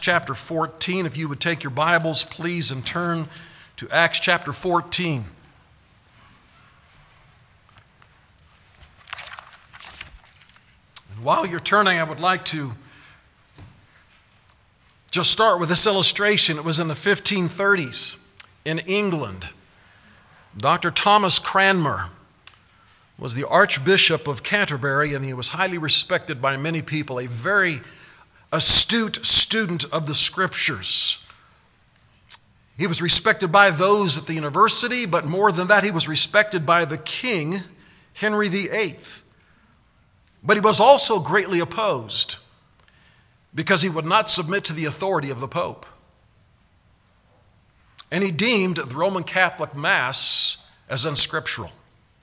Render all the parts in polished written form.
Chapter 14. If you would take your Bibles, please, and turn to Acts chapter 14. And while you're turning, I would like to just start with this illustration. It was in the 1530s in England. Dr. Thomas Cranmer was the Archbishop of Canterbury, and he was highly respected by many people, a very astute student of the Scriptures. He was respected by those at the university, but more than that, he was respected by the king, Henry VIII. But he was also greatly opposed because he would not submit to the authority of the Pope. And he deemed the Roman Catholic Mass as unscriptural.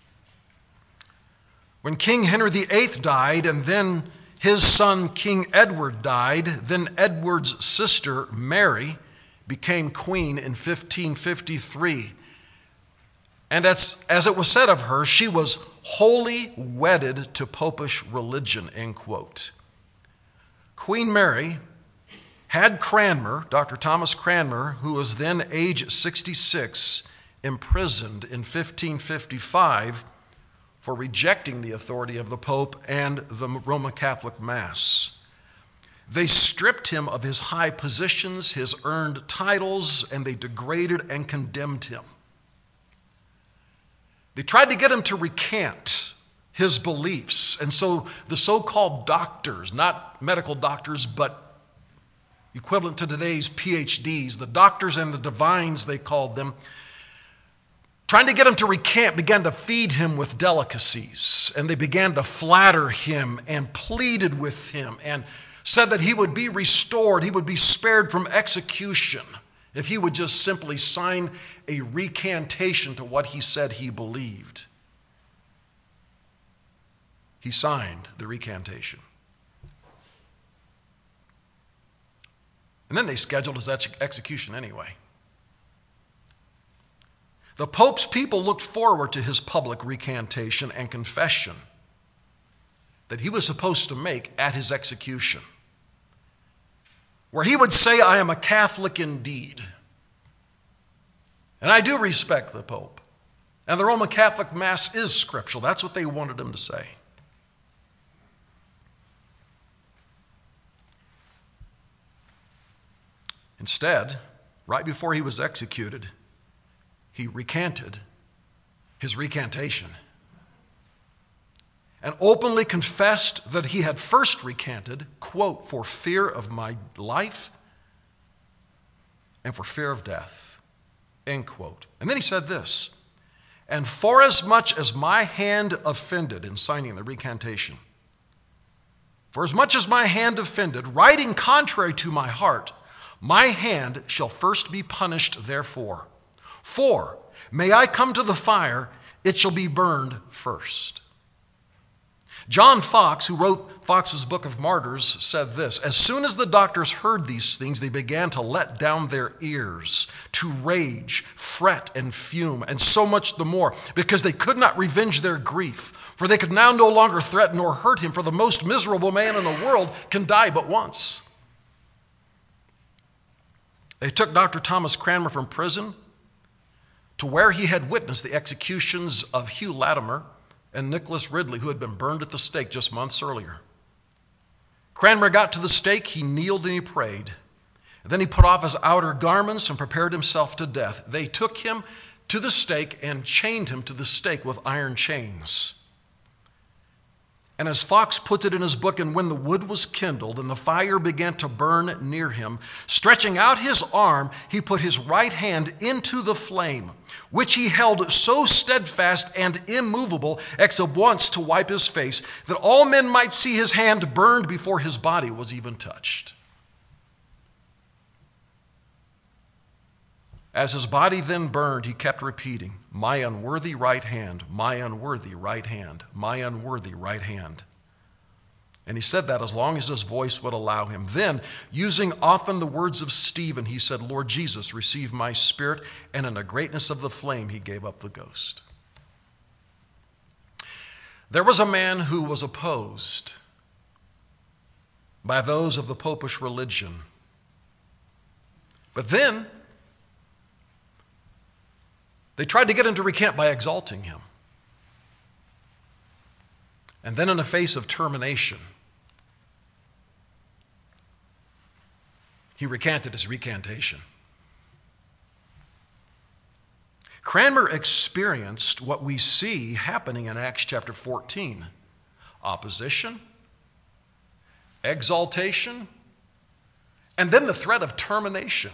When King Henry VIII died, and then his son King Edward died, then Edward's sister Mary became queen in 1553. And as it was said of her, she was wholly wedded to popish religion, end quote. Queen Mary had Cranmer, Dr. Thomas Cranmer, who was then age 66, imprisoned in 1555 for rejecting the authority of the Pope and the Roman Catholic Mass. They stripped him of his high positions, his earned titles, and they degraded and condemned him. They tried to get him to recant his beliefs, and so the so-called doctors, not medical doctors, but equivalent to today's PhDs, the doctors and the divines, they called them, trying to get him to recant, began to feed him with delicacies, and they began to flatter him and pleaded with him and said that he would be restored, he would be spared from execution if he would just simply sign a recantation to what he said he believed. He signed the recantation. And then they scheduled his execution anyway. The Pope's people looked forward to his public recantation and confession that he was supposed to make at his execution, where he would say, "I am a Catholic indeed." And I do respect the Pope. And the Roman Catholic Mass is scriptural. That's what they wanted him to say. Instead, right before he was executed, he recanted his recantation and openly confessed that he had first recanted, quote, "for fear of my life and for fear of death," end quote. And then he said this, "And forasmuch as my hand offended," in signing the recantation, "for as much as my hand offended, writing contrary to my heart, my hand shall first be punished therefore. For, may I come to the fire, it shall be burned first." John Foxe, who wrote Foxe's Book of Martyrs, said this, "As soon as the doctors heard these things, they began to let down their ears, to rage, fret, and fume, and so much the more, because they could not revenge their grief, for they could now no longer threaten or hurt him, for the most miserable man in the world can die but once." They took Dr. Thomas Cranmer from prison to where he had witnessed the executions of Hugh Latimer and Nicholas Ridley, who had been burned at the stake just months earlier. Cranmer got to the stake, he kneeled and he prayed. And then he put off his outer garments and prepared himself to death. They took him to the stake and chained him to the stake with iron chains. And as Foxe put it in his book, "And when the wood was kindled and the fire began to burn near him, stretching out his arm, he put his right hand into the flame, which he held so steadfast and immovable, except once to wipe his face, that all men might see his hand burned before his body was even touched." As his body then burned, he kept repeating, "My unworthy right hand, my unworthy right hand, my unworthy right hand." And he said that as long as his voice would allow him. Then, using often the words of Stephen, he said, "Lord Jesus, receive my spirit." And in the greatness of the flame, he gave up the ghost. There was a man who was opposed by those of the popish religion But then they tried to get him to recant by exalting him. And then in the face of termination, he recanted his recantation. Cranmer experienced what we see happening in Acts chapter 14. Opposition, exaltation, and then the threat of termination.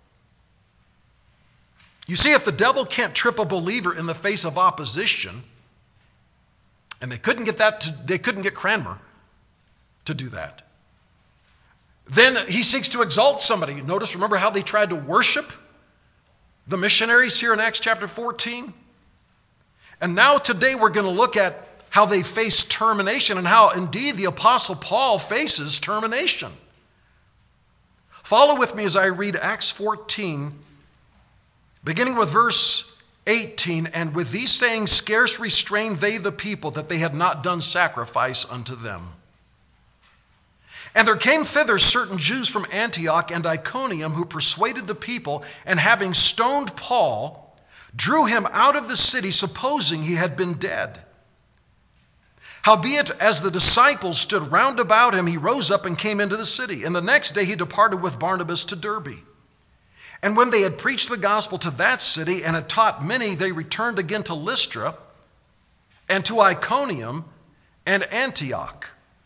You see, if the devil can't trip a believer in the face of opposition, and they couldn't get Cranmer to do that, then he seeks to exalt somebody. Remember how they tried to worship the missionaries here in Acts chapter 14? And now today we're going to look at how they face termination and how indeed the Apostle Paul faces termination. Follow with me as I read Acts 14, beginning with verse 18. And with these sayings scarce restrained they the people, that they had not done sacrifice unto them. And there came thither certain Jews from Antioch and Iconium, who persuaded the people, and having stoned Paul, drew him out of the city, supposing he had been dead. Howbeit, as the disciples stood round about him, he rose up and came into the city. And the next day he departed with Barnabas to Derbe. And when they had preached the gospel to that city and had taught many, they returned again to Lystra and to Iconium and Antioch,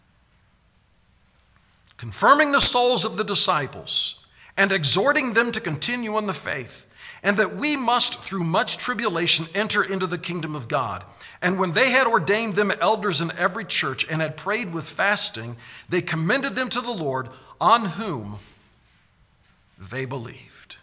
confirming the souls of the disciples and exhorting them to continue in the faith, and that we must through much tribulation enter into the kingdom of God. And when they had ordained them elders in every church and had prayed with fasting, they commended them to the Lord, on whom they believed.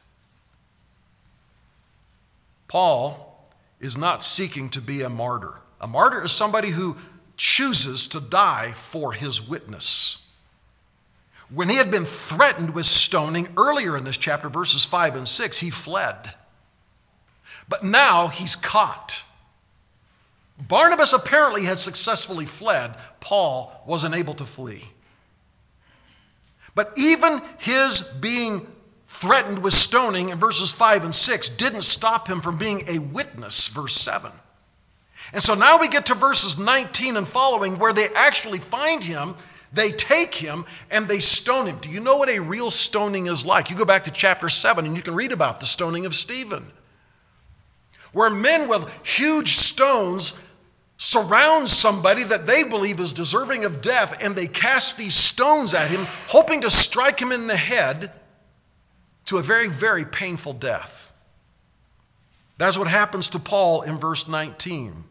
Paul is not seeking to be a martyr. A martyr is somebody who chooses to die for his witness. When he had been threatened with stoning earlier in this chapter, verses 5 and 6, he fled. But now he's caught. Barnabas apparently had successfully fled. Paul wasn't able to flee. But even his being threatened with stoning in verses 5 and 6 didn't stop him from being a witness, verse 7. And so now we get to verses 19 and following, where they actually find him, they take him, and they stone him. Do you know what a real stoning is like? You go back to chapter 7 and you can read about the stoning of Stephen, where men with huge stones surround somebody that they believe is deserving of death, and they cast these stones at him, hoping to strike him in the head to a very, very painful death. That's what happens to Paul in verse 19.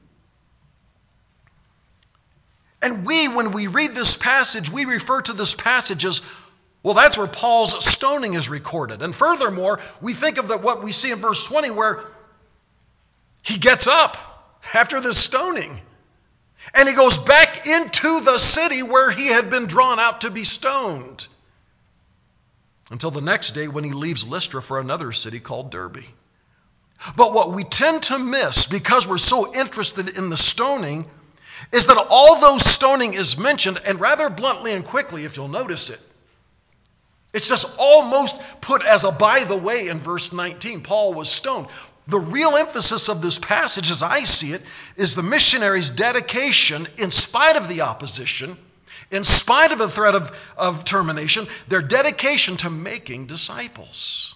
And when we read this passage, we refer to this passage as, well, that's where Paul's stoning is recorded. And furthermore, we think of what we see in verse 20, where he gets up after the stoning, and he goes back into the city where he had been drawn out to be stoned, until the next day when he leaves Lystra for another city called Derbe. But what we tend to miss, because we're so interested in the stoning, is that although stoning is mentioned, and rather bluntly and quickly, if you'll notice it, it's just almost put as a by the way in verse 19. Paul was stoned. The real emphasis of this passage, as I see it, is the missionaries' dedication, in spite of the opposition, in spite of the threat of termination, their dedication to making disciples.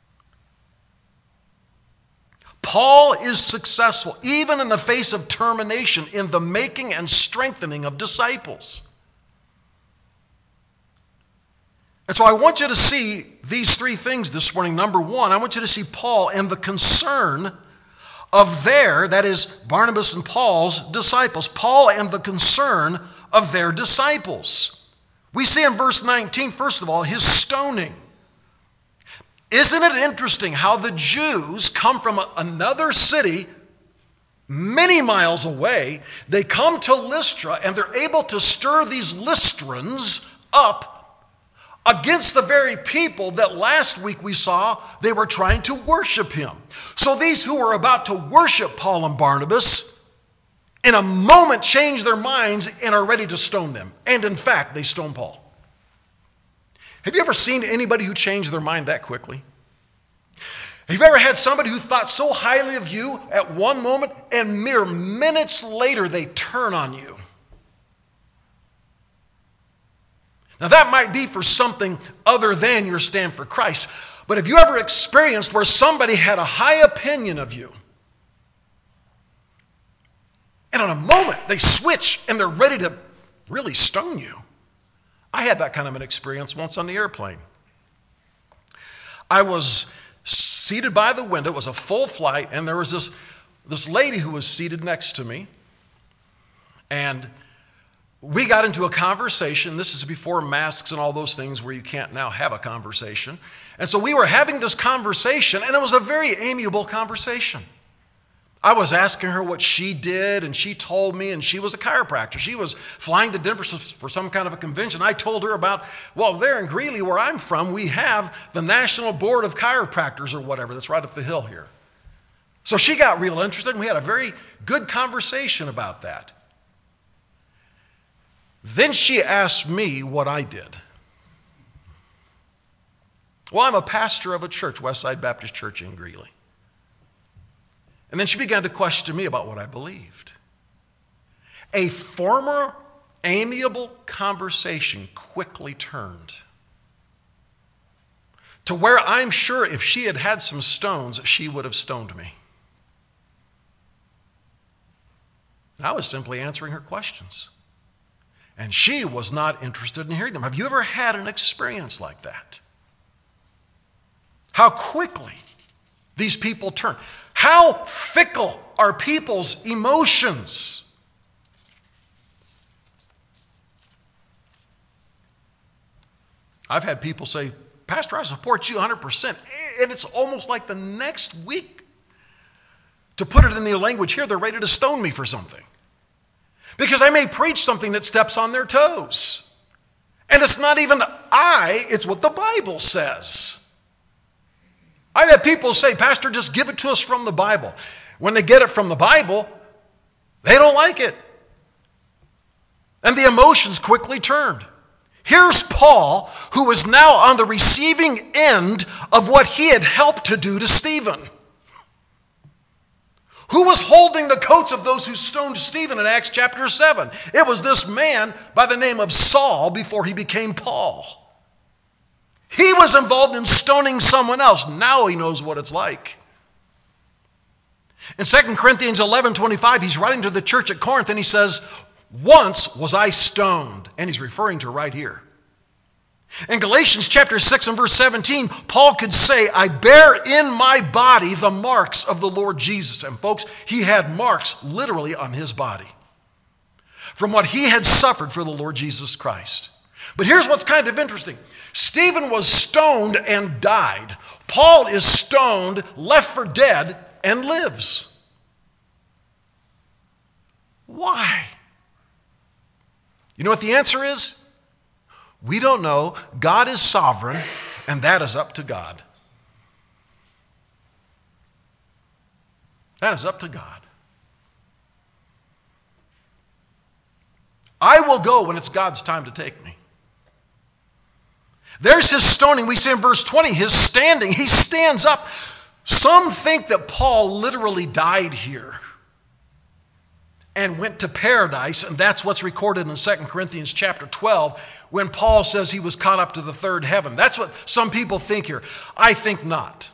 Paul is successful, even in the face of termination, in the making and strengthening of disciples. And so I want you to see these three things this morning. Number one, I want you to see Paul and the concern of that is Barnabas and Paul's disciples. Paul and the concern of their disciples. We see in verse 19, first of all, his stoning. Isn't it interesting how the Jews come from another city many miles away? They come to Lystra, and they're able to stir these Lystrans up against the very people that last week we saw they were trying to worship him. So these who were about to worship Paul and Barnabas, in a moment change their minds and are ready to stone them. And in fact, they stone Paul. Have you ever seen anybody who changed their mind that quickly? Have you ever had somebody who thought so highly of you at one moment and mere minutes later they turn on you? Now that might be for something other than your stand for Christ. But have you ever experienced where somebody had a high opinion of you, and in a moment they switch and they're ready to really stone you? I had that kind of an experience once on the airplane. I was seated by the window. It was a full flight, and there was this lady who was seated next to me. And we got into a conversation. This is before masks and all those things where you can't now have a conversation. And so we were having this conversation, and it was a very amiable conversation. I was asking her what she did, and she told me, and she was a chiropractor. She was flying to Denver for some kind of a convention. I told her about, well, there in Greeley, where I'm from, we have the National Board of Chiropractors or whatever that's right up the hill here. So she got real interested, and we had a very good conversation about that. Then she asked me what I did. Well, I'm a pastor of a church, Westside Baptist Church in Greeley. And then she began to question me about what I believed. A former amiable conversation quickly turned to where I'm sure if she had had some stones, she would have stoned me. And I was simply answering her questions. And she was not interested in hearing them. Have you ever had an experience like that? How quickly these people turn. How fickle are people's emotions? I've had people say, Pastor, I support you 100%. And it's almost like the next week, to put it in the language here, they're ready to stone me for something. Because I may preach something that steps on their toes. And it's not even it's what the Bible says. I've had people say, Pastor, just give it to us from the Bible. When they get it from the Bible, they don't like it. And the emotions quickly turned. Here's Paul, who is now on the receiving end of what he had helped to do to Stephen. Who was holding the coats of those who stoned Stephen in Acts chapter 7? It was this man by the name of Saul before he became Paul. He was involved in stoning someone else. Now he knows what it's like. In 2 Corinthians 11:25, he's writing to the church at Corinth and he says, once was I stoned. And he's referring to right here. In Galatians chapter 6 and verse 17, Paul could say, I bear in my body the marks of the Lord Jesus. And folks, he had marks literally on his body from what he had suffered for the Lord Jesus Christ. But here's what's kind of interesting. Stephen was stoned and died. Paul is stoned, left for dead, and lives. Why? You know what the answer is? We don't know. God is sovereign, and that is up to God. That is up to God. I will go when it's God's time to take me. There's his stoning. We see in verse 20, his standing. He stands up. Some think that Paul literally died here and went to paradise, and that's what's recorded in 2 Corinthians chapter 12 when Paul says he was caught up to the third heaven. That's what some people think here. I think not.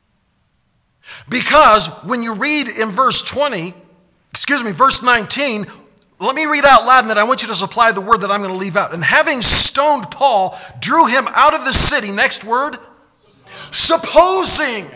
Because when you read in verse 19, let me read out loud, and then I want you to supply the word that I'm going to leave out. And having stoned Paul, drew him out of the city. Next word. Supposing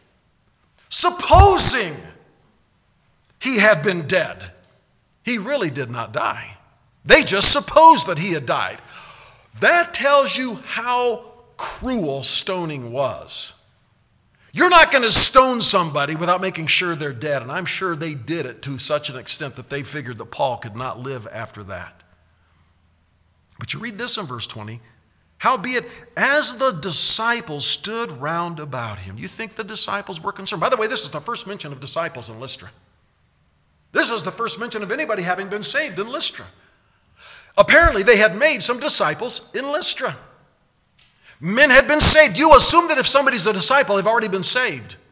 he had been dead. He really did not die. They just supposed that he had died. That tells you how cruel stoning was. You're not going to stone somebody without making sure they're dead. And I'm sure they did it to such an extent that they figured that Paul could not live after that. But you read this in verse 20. Howbeit, as the disciples stood round about him. You think the disciples were concerned? By the way, this is the first mention of disciples in Lystra. This is the first mention of anybody having been saved in Lystra. Apparently, they had made some disciples in Lystra. Men had been saved. You assume that if somebody's a disciple, they've already been saved.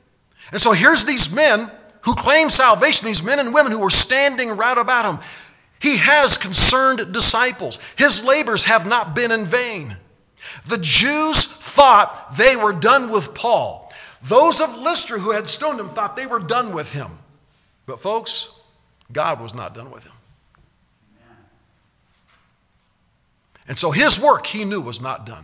And so here's these men who claim salvation, these men and women who were standing round about him. He has concerned disciples. His labors have not been in vain. The Jews thought they were done with Paul. Those of Lystra who had stoned him thought they were done with him. But folks, God was not done with him. And so his work, he knew, was not done.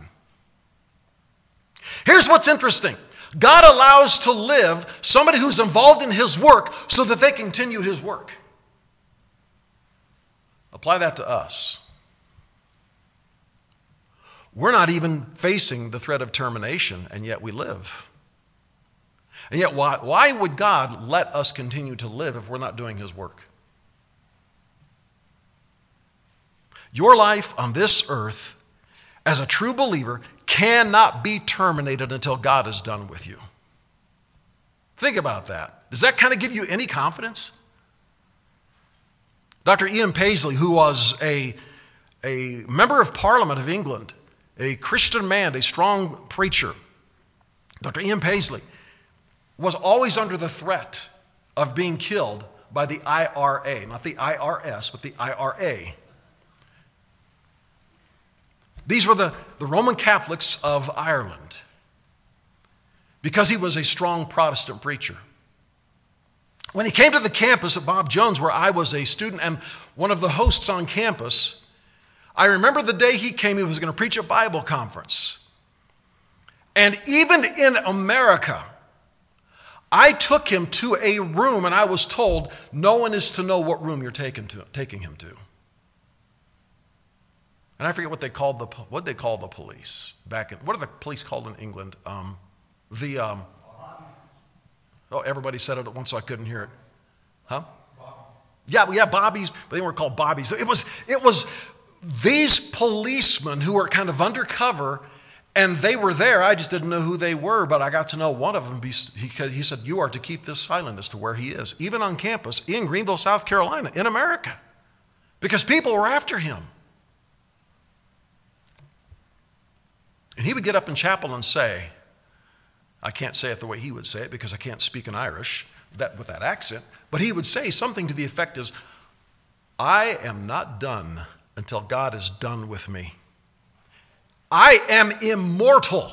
Here's what's interesting. God allows to live somebody who's involved in his work so that they continue his work. Apply that to us. We're not even facing the threat of termination, and yet we live. And yet why would God let us continue to live if we're not doing his work? Your life on this earth as a true believer cannot be terminated until God is done with you. Think about that. Does that kind of give you any confidence? Dr. Ian Paisley, who was a member of Parliament of England, a Christian man, a strong preacher, Dr. Ian Paisley was always under the threat of being killed by the IRA, not the IRS, but the IRA. These were the Roman Catholics of Ireland, because he was a strong Protestant preacher. When he came to the campus at Bob Jones, where I was a student and one of the hosts on campus, I remember the day he came, he was going to preach a Bible conference. And even in America, I took him to a room and I was told, no one is to know what room you're taking him to. And I forget what they called the police back in, what are the police called in England? Everybody said it at once so I couldn't hear it. Huh? Bobbies. Yeah, Bobbies, but they weren't called Bobbies. It was these policemen who were kind of undercover, and they were there. I just didn't know who they were, but I got to know one of them. He said, you are to keep this silent as to where he is, even on campus in Greenville, South Carolina, in America, because people were after him. And he would get up in chapel and say, I can't say it the way he would say it because I can't speak in Irish with that accent, but he would say something to the effect is, I am not done until God is done with me. I am immortal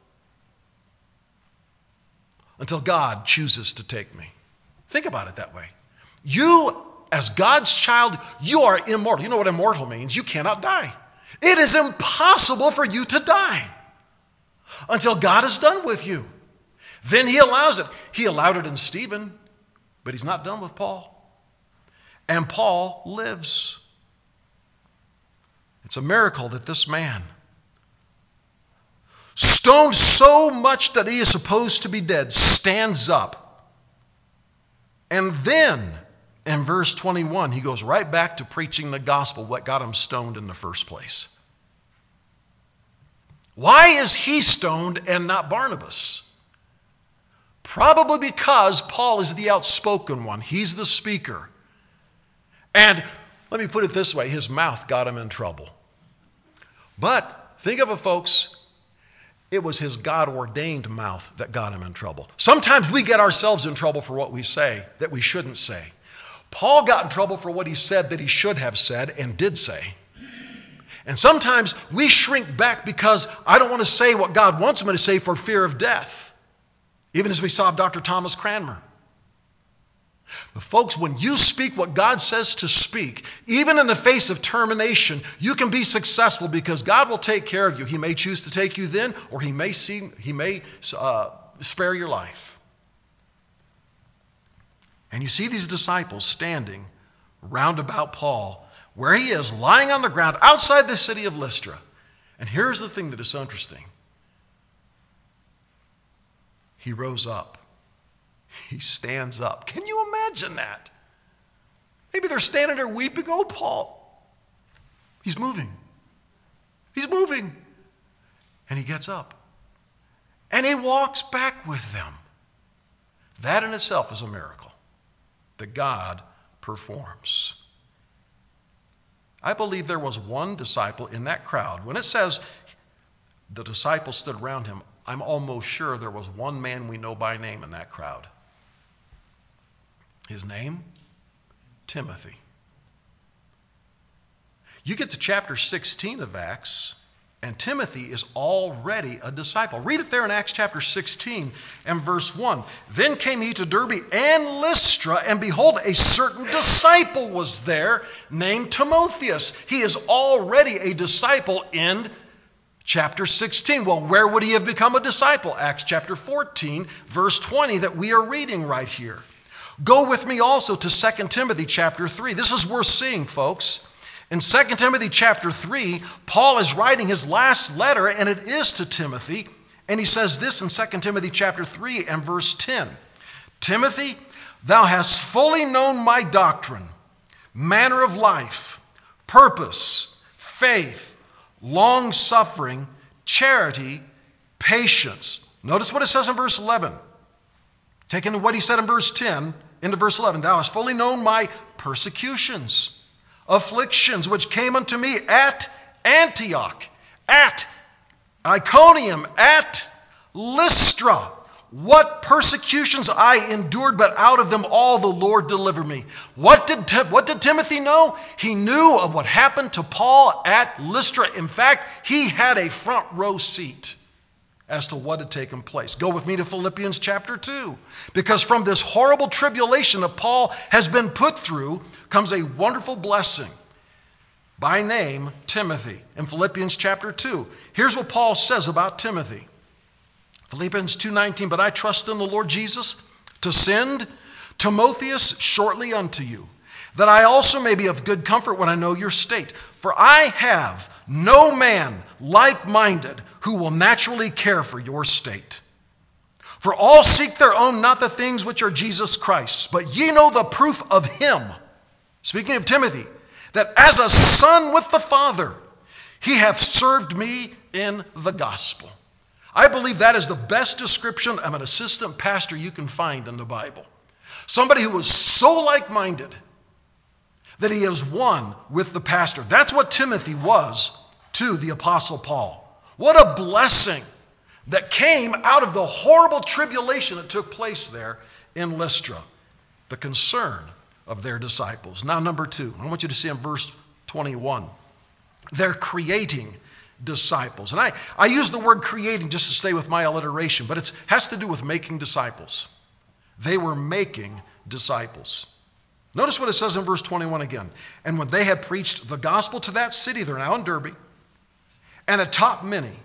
until God chooses to take me. Think about it that way. You, as God's child, you are immortal. You know what immortal means? You cannot die. It is impossible for you to die until God is done with you. Then he allows it. He allowed it in Stephen, but he's not done with Paul. And Paul lives. It's a miracle that this man, stoned so much that he is supposed to be dead, stands up. And then, in verse 21, he goes right back to preaching the gospel, what got him stoned in the first place. Why is he stoned and not Barnabas? Probably because Paul is the outspoken one. He's the speaker. And let me put it this way, his mouth got him in trouble. But think of it, folks, it was his God-ordained mouth that got him in trouble. Sometimes we get ourselves in trouble for what we say that we shouldn't say. Paul got in trouble for what he said that he should have said and did say. And sometimes we shrink back because I don't want to say what God wants me to say for fear of death. Even as we saw of Dr. Thomas Cranmer. But folks, when you speak what God says to speak, even in the face of termination, you can be successful because God will take care of you. He may choose to take you then, or he may spare your life. And you see these disciples standing round about Paul, where he is lying on the ground outside the city of Lystra. And here's the thing that is so interesting. He rose up. He stands up. Can you imagine that? Maybe they're standing there weeping. Oh, Paul. He's moving. He's moving. And he gets up. And he walks back with them. That in itself is a miracle that God performs. I believe there was one disciple in that crowd. When it says the disciples stood around him, I'm almost sure there was one man we know by name in that crowd. His name? Timothy. You get to chapter 16 of Acts, and Timothy is already a disciple. Read it there in Acts chapter 16 and verse 1. Then came he to Derbe and Lystra, and behold, a certain disciple was there named Timotheus. He is already a disciple in chapter 16. Well, where would he have become a disciple? Acts chapter 14, verse 20 that we are reading right here. Go with me also to 2 Timothy chapter 3. This is worth seeing, folks. In 2 Timothy chapter 3, Paul is writing his last letter, and it is to Timothy. And he says this in 2 Timothy chapter 3 and verse 10. Timothy, thou hast fully known my doctrine, manner of life, purpose, faith, long-suffering, charity, patience. Notice what it says in verse 11. Taking what he said in verse 10 into verse 11. Thou hast fully known my persecutions, afflictions which came unto me at Antioch, at Iconium, at Lystra. What persecutions I endured, but out of them all the Lord delivered me. What did Timothy know? He knew of what happened to Paul at Lystra. In fact, he had a front row seat as to what had taken place. Go with me to Philippians chapter 2. Because from this horrible tribulation that Paul has been put through comes a wonderful blessing by name Timothy. In Philippians chapter 2, here's what Paul says about Timothy. Philippians 2:19, but I trust in the Lord Jesus to send Timotheus shortly unto you, that I also may be of good comfort when I know your state. For I have no man like-minded who will naturally care for your state. For all seek their own, not the things which are Jesus Christ's, but ye know the proof of him, speaking of Timothy, that as a son with the Father, he hath served me in the gospel. I believe that is the best description of an assistant pastor you can find in the Bible. Somebody who was so like-minded that he is one with the pastor. That's what Timothy was to the Apostle Paul. What a blessing that came out of the horrible tribulation that took place there in Lystra. The concern of their disciples. Now, number 2, I want you to see in verse 21. They're creating disciples. And I use the word creating just to stay with my alliteration, but it has to do with making disciples. They were making disciples. Notice what it says in verse 21 again. And when they had preached the gospel to that city, they're now in Derbe, and had taught many.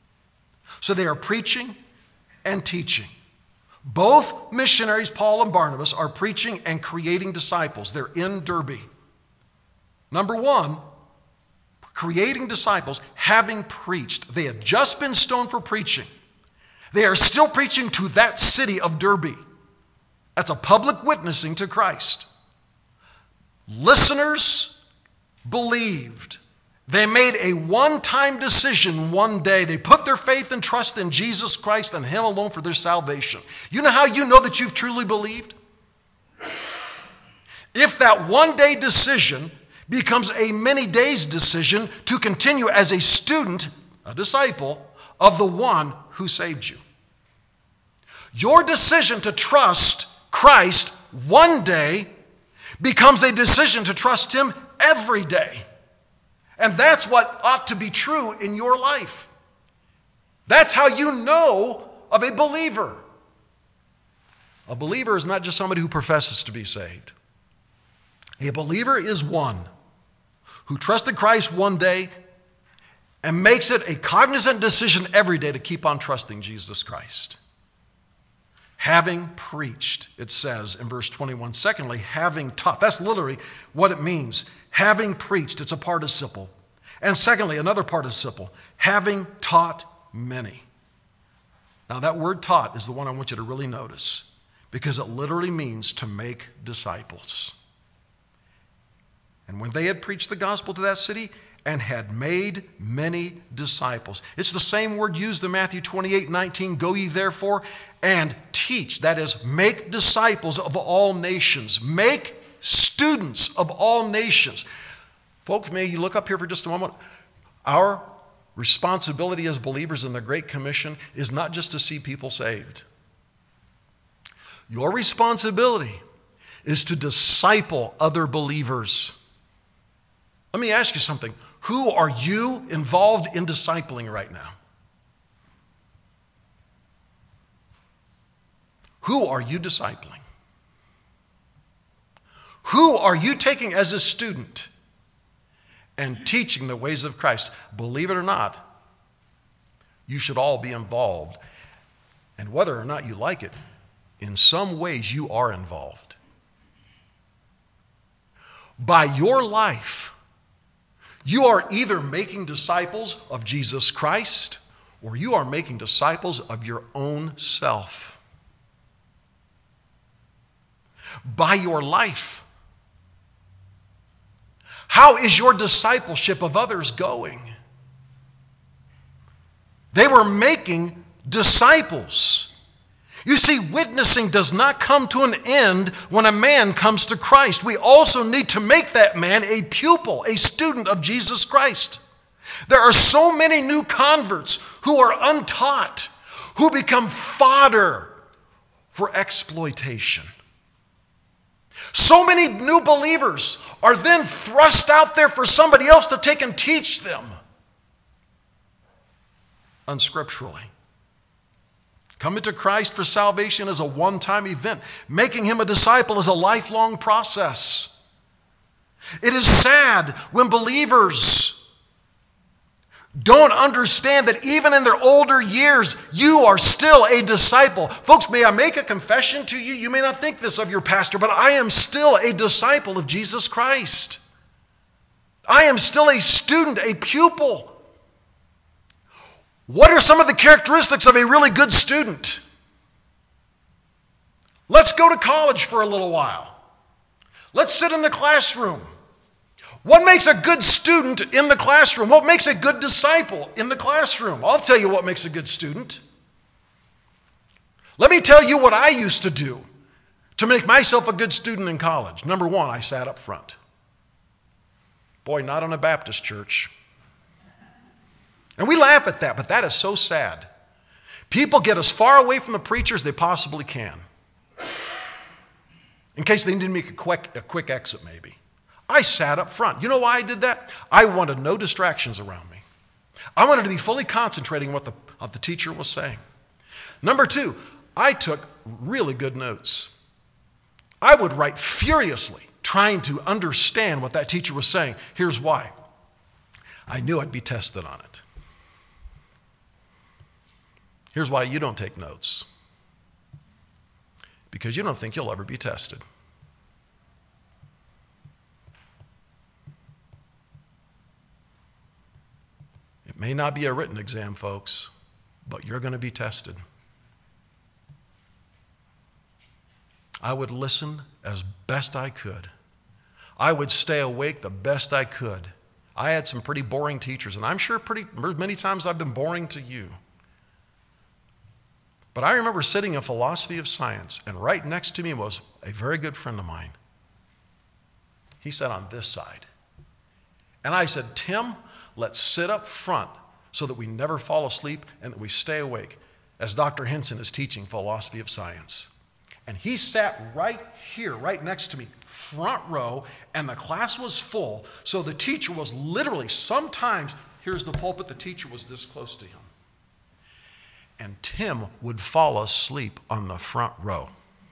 So they are preaching and teaching. Both missionaries, Paul and Barnabas, are preaching and creating disciples. They're in Derbe. Number 1, creating disciples, having preached. They had just been stoned for preaching. They are still preaching to that city of Derbe. That's a public witnessing to Christ. Listeners believed. They made a one-time decision one day. They put their faith and trust in Jesus Christ and him alone for their salvation. You know how you know that you've truly believed? If that one-day decision becomes a many days decision to continue as a student, a disciple, of the one who saved you. Your decision to trust Christ one day becomes a decision to trust him every day. And that's what ought to be true in your life. That's how you know of a believer. A believer is not just somebody who professes to be saved. A believer is one who trusted Christ one day and makes it a cognizant decision every day to keep on trusting Jesus Christ. Having preached, it says in verse 21. Secondly, having taught. That's literally what it means. Having preached, it's a participle. And secondly, another participle, having taught many. Now that word taught is the one I want you to really notice, because it literally means to make disciples. And when they had preached the gospel to that city and had made many disciples. It's the same word used in Matthew 28:19. Go ye therefore and teach. That is, make disciples of all nations. Make students of all nations. Folks, may you look up here for just a moment. Our responsibility as believers in the Great Commission is not just to see people saved. Your responsibility is to disciple other believers. Let me ask you something. Who are you involved in discipling right now? Who are you discipling? Who are you taking as a student and teaching the ways of Christ? Believe it or not, you should all be involved. And whether or not you like it, in some ways you are involved. By your life, you are either making disciples of Jesus Christ or you are making disciples of your own self. By your life, how is your discipleship of others going? They were making disciples. You see, witnessing does not come to an end when a man comes to Christ. We also need to make that man a pupil, a student of Jesus Christ. There are so many new converts who are untaught, who become fodder for exploitation. So many new believers are then thrust out there for somebody else to take and teach them unscripturally. Coming to Christ for salvation is a one-time event. Making him a disciple is a lifelong process. It is sad when believers don't understand that even in their older years, you are still a disciple. Folks, may I make a confession to you? You may not think this of your pastor, but I am still a disciple of Jesus Christ. I am still a student, a pupil. What are some of the characteristics of a really good student? Let's go to college for a little while. Let's sit in the classroom. What makes a good student in the classroom? What makes a good disciple in the classroom? I'll tell you what makes a good student. Let me tell you what I used to do to make myself a good student in college. Number one, I sat up front. Boy, not in a Baptist church. And we laugh at that, but that is so sad. People get as far away from the preacher as they possibly can. In case they need to make a quick exit, maybe. I sat up front. You know why I did that? I wanted no distractions around me. I wanted to be fully concentrating on what the teacher was saying. Number two, I took really good notes. I would write furiously, trying to understand what that teacher was saying. Here's why. I knew I'd be tested on it. Here's why you don't take notes. Because you don't think you'll ever be tested. It may not be a written exam, folks, but you're going to be tested. I would listen as best I could. I would stay awake the best I could. I had some pretty boring teachers, and I'm sure many times I've been boring to you. But I remember sitting in philosophy of science, and right next to me was a very good friend of mine. He sat on this side. And I said, Tim, let's sit up front so that we never fall asleep and that we stay awake, as Dr. Henson is teaching philosophy of science. And he sat right here, right next to me, front row, and the class was full. So the teacher was literally, sometimes, here's the pulpit, the teacher was this close to him. And Tim would fall asleep on the front row.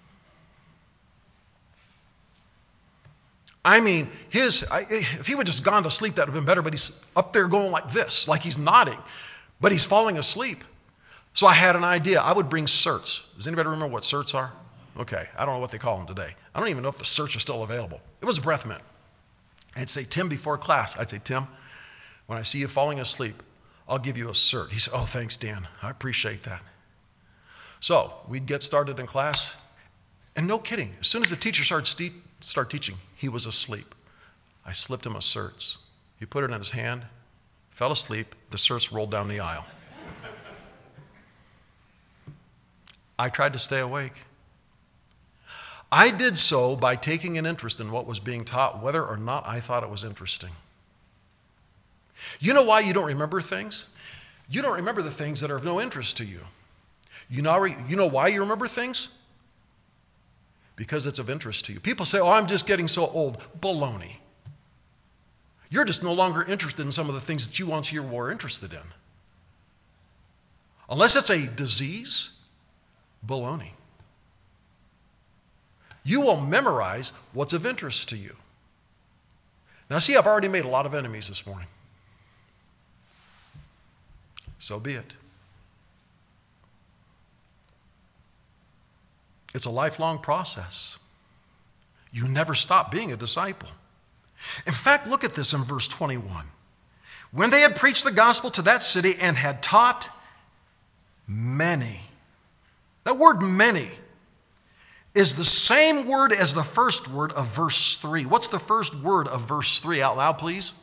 I mean, if he would just gone to sleep, that would have been better, but he's up there going like this, like he's nodding, but he's falling asleep. So I had an idea. I would bring certs. Does anybody remember what certs are? Okay, I don't know what they call them today. I don't even know if the certs are still available. It was a breath mint. I'd say, Tim, before class, I'd say, Tim, when I see you falling asleep, I'll give you a cert. He said, oh, thanks, Dan. I appreciate that. So we'd get started in class, and no kidding, as soon as the teacher started teaching, he was asleep. I slipped him a certs. He put it in his hand, fell asleep, the certs rolled down the aisle. I tried to stay awake. I did so by taking an interest in what was being taught, whether or not I thought it was interesting. You know why you don't remember things? You don't remember the things that are of no interest to you. You know why you remember things? because it's of interest to you. People say, oh, I'm just getting so old. Baloney. You're just no longer interested in some of the things that you once were interested in. Unless it's a disease, baloney. You will memorize what's of interest to you. Now, see, I've already made a lot of enemies this morning. So be it. It's a lifelong process. You never stop being a disciple. In fact, look at this in verse 21. When they had preached the gospel to that city and had taught many. That word many is the same word as the first word of verse 3. What's the first word of verse 3? Out loud, please.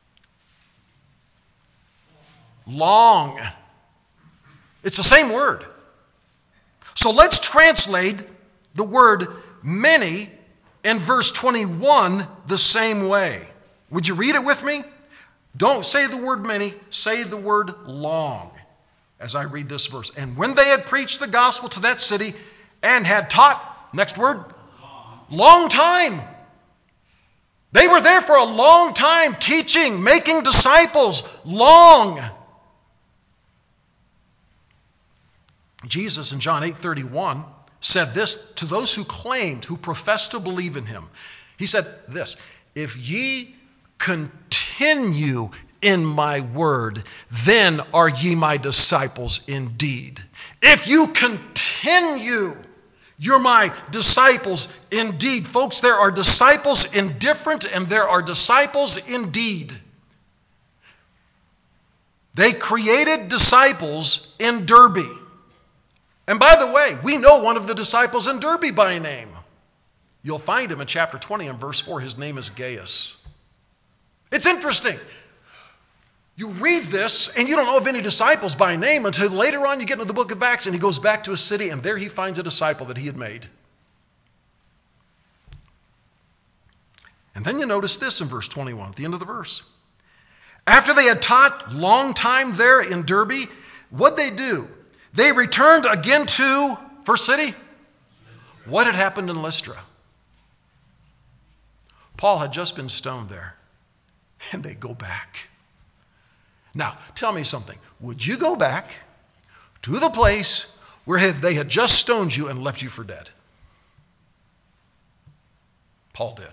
Long. It's the same word. So let's translate the word many in verse 21 the same way. Would you read it with me? Don't say the word many, say the word long as I read this verse. And when they had preached the gospel to that city and had taught, next word, long time. They were there for a long time, teaching, making disciples, long. Jesus in John 8:31 said this to those who claimed, who professed to believe in him. He said this, if ye continue in my word, then are ye my disciples indeed. If you continue, you're my disciples indeed. Folks, there are disciples indifferent and there are disciples indeed. They created disciples in Derbe. And by the way, we know one of the disciples in Derbe by name. You'll find him in chapter 20 and verse 4. His name is Gaius. It's interesting. You read this and you don't know of any disciples by name until later on you get into the book of Acts and he goes back to a city and there he finds a disciple that he had made. And then you notice this in verse 21 at the end of the verse. After they had taught long time there in Derbe, what'd they do? They returned again to, first city? What had happened in Lystra? Paul had just been stoned there. And they go back. Now, tell me something. Would you go back to the place where they had just stoned you and left you for dead? Paul did.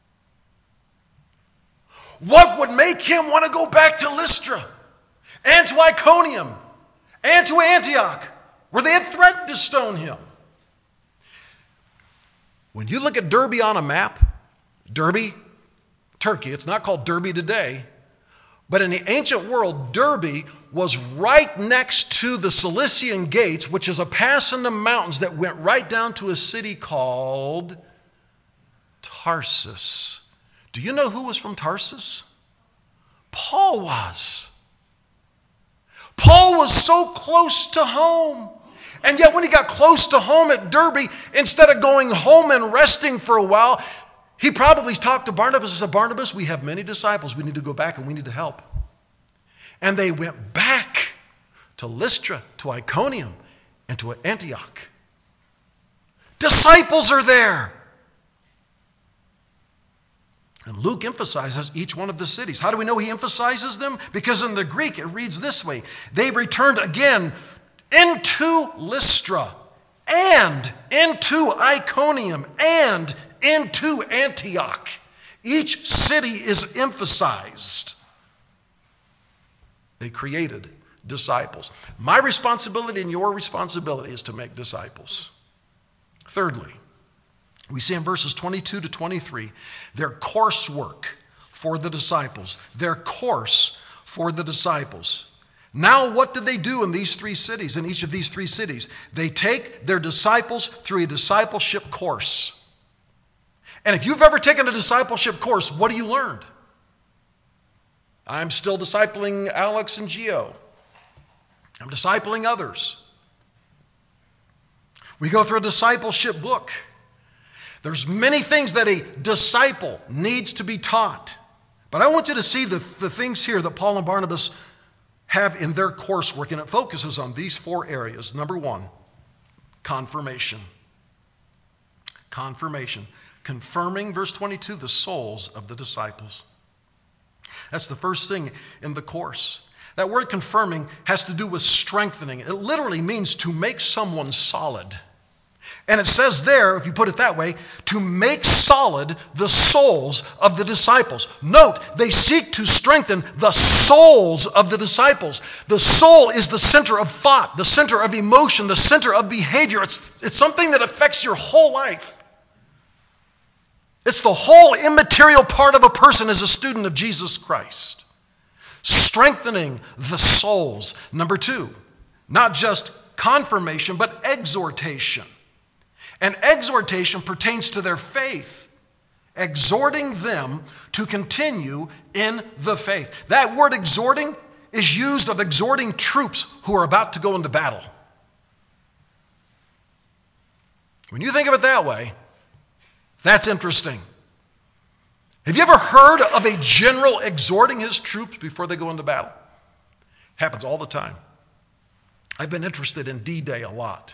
What would make him want to go back to Lystra and to Iconium and to Antioch, where they had threatened to stone him? When you look at Derbe on a map, Derbe, Turkey, it's not called Derbe today, but in the ancient world, Derbe was right next to the Cilician Gates, which is a pass in the mountains that went right down to a city called Tarsus. Do you know who was from Tarsus? Paul was. Paul was so close to home. And yet when he got close to home at Derbe, instead of going home and resting for a while, he probably talked to Barnabas and said, Barnabas, we have many disciples. We need to go back and we need to help. And they went back to Lystra, to Iconium, and to Antioch. Disciples are there. And Luke emphasizes each one of the cities. How do we know he emphasizes them? Because in the Greek it reads this way. They returned again into Lystra and into Iconium and into Antioch. Each city is emphasized. They created disciples. My responsibility and your responsibility is to make disciples. Thirdly, we see in verses 22 to 23, their coursework for the disciples. Their course for the disciples. Now, what did they do in these three cities, in each of these three cities? They take their disciples through a discipleship course. And if you've ever taken a discipleship course, what do you learn? I'm still discipling Alex and Gio. I'm discipling others. We go through a discipleship book. There's many things that a disciple needs to be taught. But I want you to see the things here that Paul and Barnabas have in their coursework, and it focuses on these four areas. Number one, confirmation. Confirmation. Confirming, verse 22, the souls of the disciples. That's the first thing in the course. That word confirming has to do with strengthening. It literally means to make someone solid. And it says there, if you put it that way, to make solid the souls of the disciples. Note, they seek to strengthen the souls of the disciples. The soul is the center of thought, the center of emotion, the center of behavior. It's something that affects your whole life. It's the whole immaterial part of a person as a student of Jesus Christ. Strengthening the souls. Number two, not just confirmation, but exhortation. And exhortation pertains to their faith, exhorting them to continue in the faith. That word exhorting is used of exhorting troops who are about to go into battle. When you think of it that way, that's interesting. Have you ever heard of a general exhorting his troops before they go into battle? It happens all the time. I've been interested in D-Day a lot.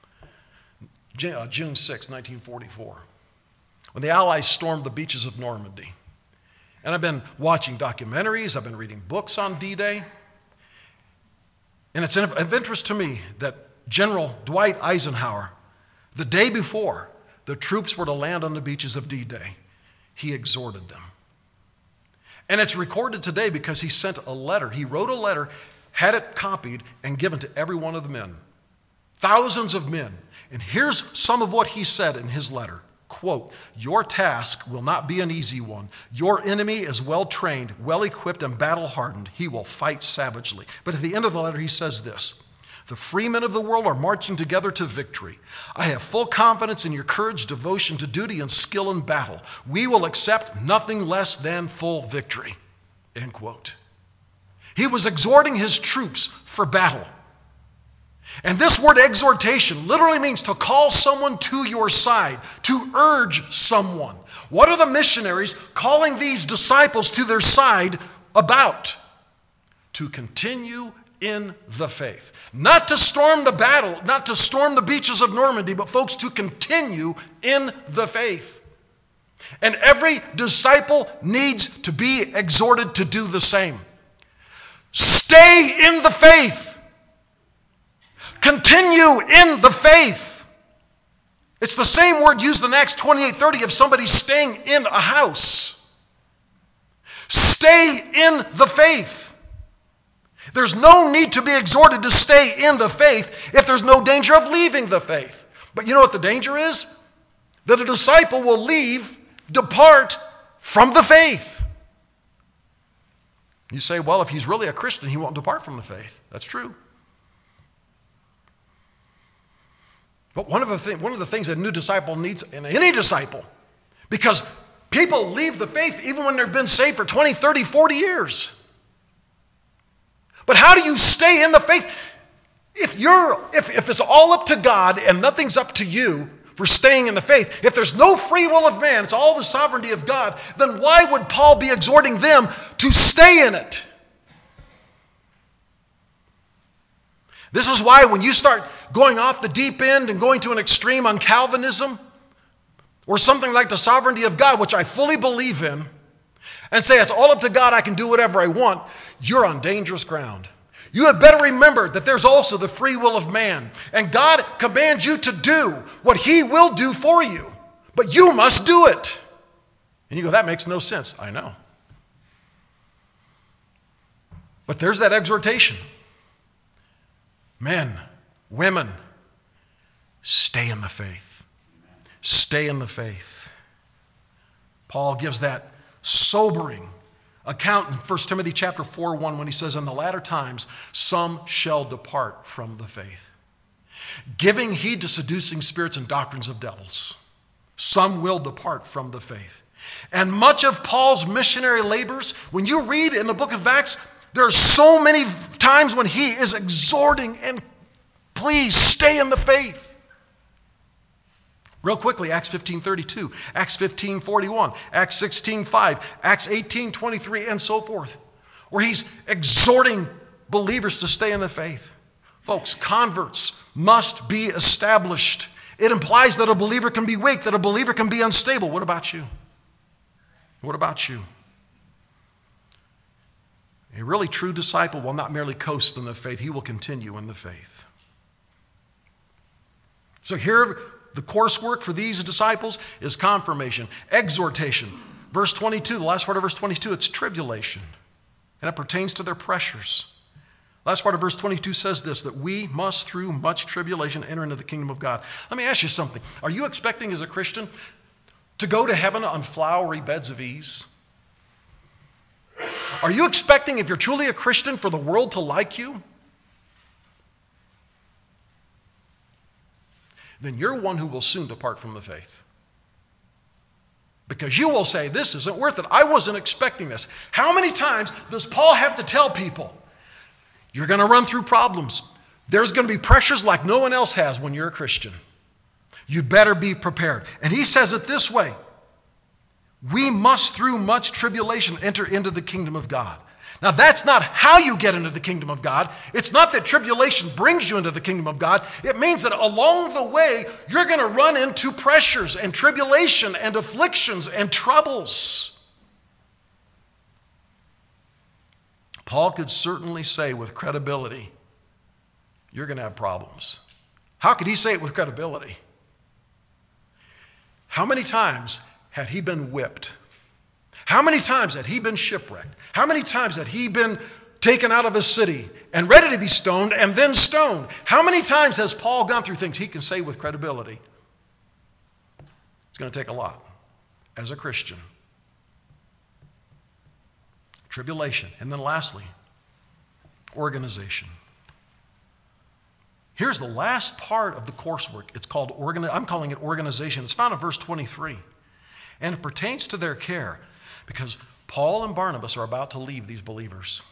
June 6, 1944, when the Allies stormed the beaches of Normandy. And I've been watching documentaries, I've been reading books on D-Day. And it's of interest to me that General Dwight Eisenhower, the day before the troops were to land on the beaches of D-Day, he exhorted them. And it's recorded today because he sent a letter. He wrote a letter, had it copied, and given to every one of the men. Thousands of men. And here's some of what he said in his letter. Quote, "Your task will not be an easy one. Your enemy is well trained, well equipped, and battle hardened. He will fight savagely." But at the end of the letter, he says this: "The free men of the world are marching together to victory. I have full confidence in your courage, devotion to duty, and skill in battle. We will accept nothing less than full victory." End quote. He was exhorting his troops for battle. And this word exhortation literally means to call someone to your side, to urge someone. What are the missionaries calling these disciples to their side about? To continue in the faith. Not to storm the battle, not to storm the beaches of Normandy, but folks, to continue in the faith. And every disciple needs to be exhorted to do the same. Stay in the faith. Continue in the faith. It's the same word used in Acts 28:30 of somebody staying in a house. Stay in the faith. There's no need to be exhorted to stay in the faith if there's no danger of leaving the faith. But you know what the danger is? That a disciple will depart from the faith. You say, well, if he's really a Christian, he won't depart from the faith. That's true. But one of the things that a new disciple needs, and any disciple, because people leave the faith even when they've been saved for 20, 30, 40 years. But how do you stay in the faith? If it's all up to God and nothing's up to you for staying in the faith, if there's no free will of man, it's all the sovereignty of God, then why would Paul be exhorting them to stay in it? This is why when you start going off the deep end and going to an extreme on Calvinism or something like the sovereignty of God, which I fully believe in, and say it's all up to God, I can do whatever I want, you're on dangerous ground. You had better remember that there's also the free will of man. And God commands you to do what he will do for you. But you must do it. And you go, that makes no sense. I know. But there's that exhortation. Men, women, stay in the faith. Stay in the faith. Paul gives that sobering account in 1 Timothy chapter 4:1 when he says, in the latter times, some shall depart from the faith, giving heed to seducing spirits and doctrines of devils. Some will depart from the faith. And much of Paul's missionary labors, when you read in the book of Acts, there are so many times when he is exhorting and please stay in the faith. Real quickly, Acts 15:32, Acts 15:41, Acts 16:5, Acts 18:23, and so forth, where he's exhorting believers to stay in the faith. Folks, converts must be established It implies that a believer can be weak, that a believer can be unstable. What about you? What about you? A really true disciple will not merely coast in the faith, he will continue in the faith. So here, the coursework for these disciples is confirmation, exhortation. Verse 22, the last part of verse 22, it's tribulation. And it pertains to their pressures. Last part of verse 22 says this, that we must through much tribulation enter into the kingdom of God. Let me ask you something. Are you expecting as a Christian to go to heaven on flowery beds of ease? Are you expecting, if you're truly a Christian, for the world to like you? Then you're one who will soon depart from the faith. Because you will say, this isn't worth it. I wasn't expecting this. How many times does Paul have to tell people, you're going to run through problems. There's going to be pressures like no one else has when you're a Christian. You'd better be prepared. And he says it this way, we must through much tribulation enter into the kingdom of God. Now that's not how you get into the kingdom of God. It's not that tribulation brings you into the kingdom of God. It means that along the way, you're going to run into pressures and tribulation and afflictions and troubles. Paul could certainly say with credibility, you're going to have problems. How could he say it with credibility? How many times had he been whipped? How many times had he been shipwrecked? How many times had he been taken out of his city and ready to be stoned and then stoned? How many times has Paul gone through things he can say with credibility? It's going to take a lot as a Christian. Tribulation. And then lastly, organization. Here's the last part of the coursework. It's called, I'm calling it organization. It's found in verse 23. And it pertains to their care because Paul and Barnabas are about to leave these believers.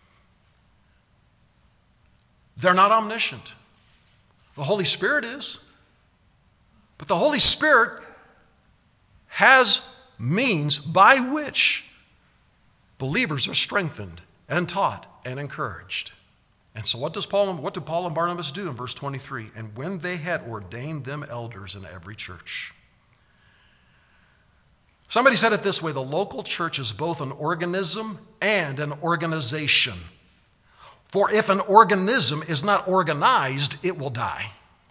They're not omniscient. The Holy Spirit is. But the Holy Spirit has means by which believers are strengthened and taught and encouraged. And so what do Paul and Barnabas do in verse 23? And when they had ordained them elders in every church. Somebody said it this way, the local church is both an organism and an organization. For if an organism is not organized, it will die.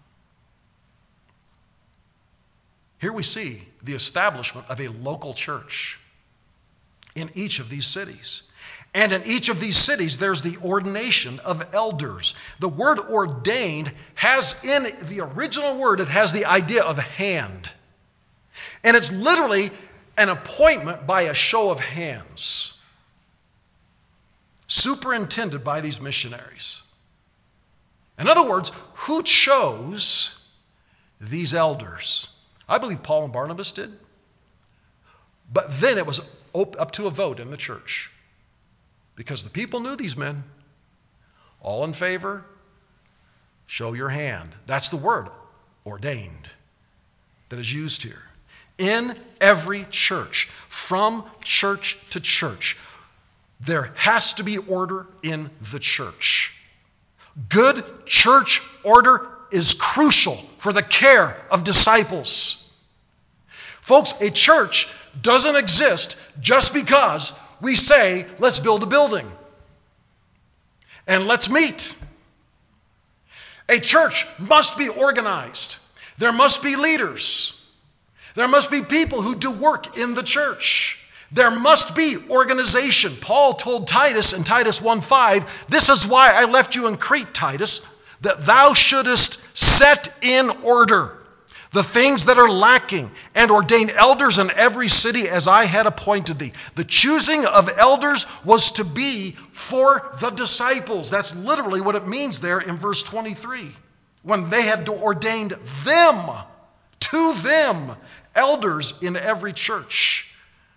Here we see the establishment of a local church in each of these cities. And in each of these cities, there's the ordination of elders. The word ordained has in the original word, it has the idea of hand. And it's literally an appointment by a show of hands, superintended by these missionaries. In other words, who chose these elders? I believe Paul and Barnabas did. But then it was up to a vote in the church. Because the people knew these men. All in favor? Show your hand. That's the word, ordained, that is used here. In every church, from church to church, there has to be order in the church. Good church order is crucial for the care of disciples. Folks, a church doesn't exist just because we say, let's build a building and let's meet. A church must be organized. There must be leaders. There must be people who do work in the church. There must be organization. Paul told Titus in Titus 1:5, this is why I left you in Crete, Titus, that thou shouldest set in order the things that are lacking, and ordain elders in every city as I had appointed thee. The choosing of elders was to be for the disciples. That's literally what it means there in verse 23. When they had ordained them, to them, elders in every church.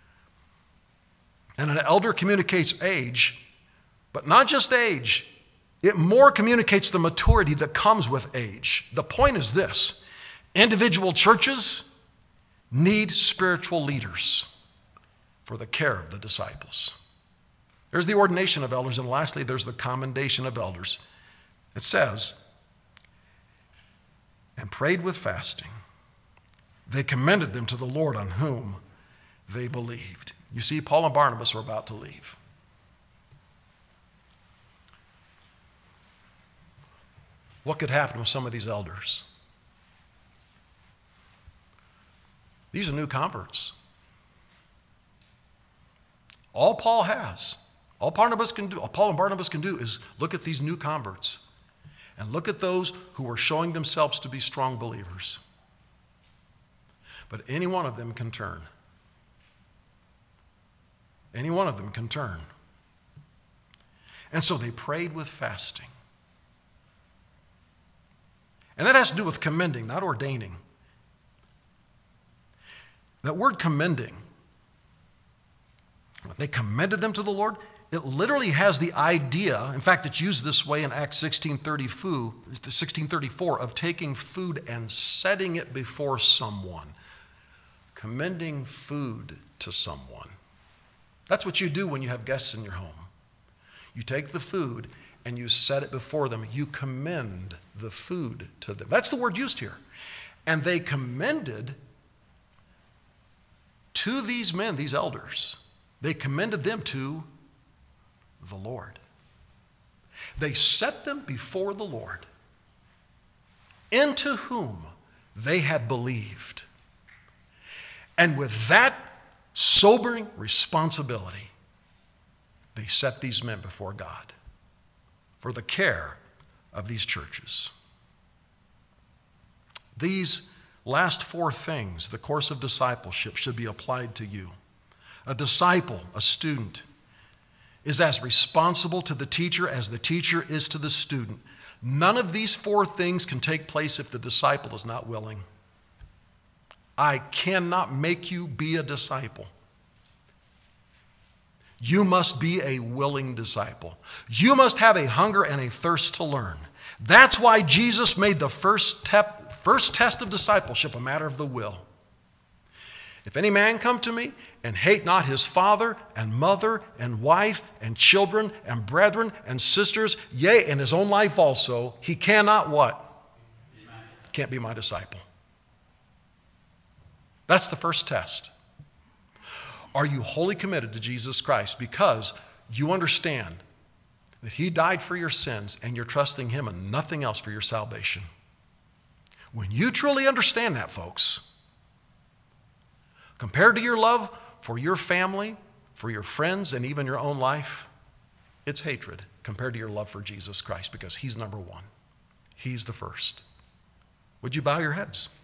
And an elder communicates age, but not just age. It more communicates the maturity that comes with age. The point is this. Individual churches need spiritual leaders for the care of the disciples. There's the ordination of elders, and lastly, there's the commendation of elders. It says, and prayed with fasting they commended them to the Lord on whom they believed. You see, Paul and Barnabas were about to leave. What could happen with some of these elders? These are new converts. All Paul and Barnabas can do is look at these new converts and look at those who are showing themselves to be strong believers. But any one of them can turn. Any one of them can turn. And so they prayed with fasting. And that has to do with commending, not ordaining. That word commending, when they commended them to the Lord, it literally has the idea, in fact, it's used this way in Acts 16:34, of taking food and setting it before someone. Commending food to someone. That's what you do when you have guests in your home. You take the food and you set it before them. You commend the food to them. That's the word used here. And they commended to these men, these elders, they commended them to the Lord. They set them before the Lord, into whom they had believed. And with that sobering responsibility, they set these men before God for the care of these churches. These last four things, the course of discipleship, should be applied to you. A disciple, a student, is as responsible to the teacher as the teacher is to the student. None of these four things can take place if the disciple is not willing. I cannot make you be a disciple. You must be a willing disciple. You must have a hunger and a thirst to learn. That's why Jesus made the first test of discipleship a matter of the will. If any man come to me and hate not his father and mother and wife and children and brethren and sisters, yea, and his own life also, he cannot what? Can't be my disciple. That's the first test. Are you wholly committed to Jesus Christ because you understand that he died for your sins and you're trusting him and nothing else for your salvation? When you truly understand that, folks, compared to your love for your family, for your friends, and even your own life, it's hatred compared to your love for Jesus Christ because he's number one. He's the first. Would you bow your heads?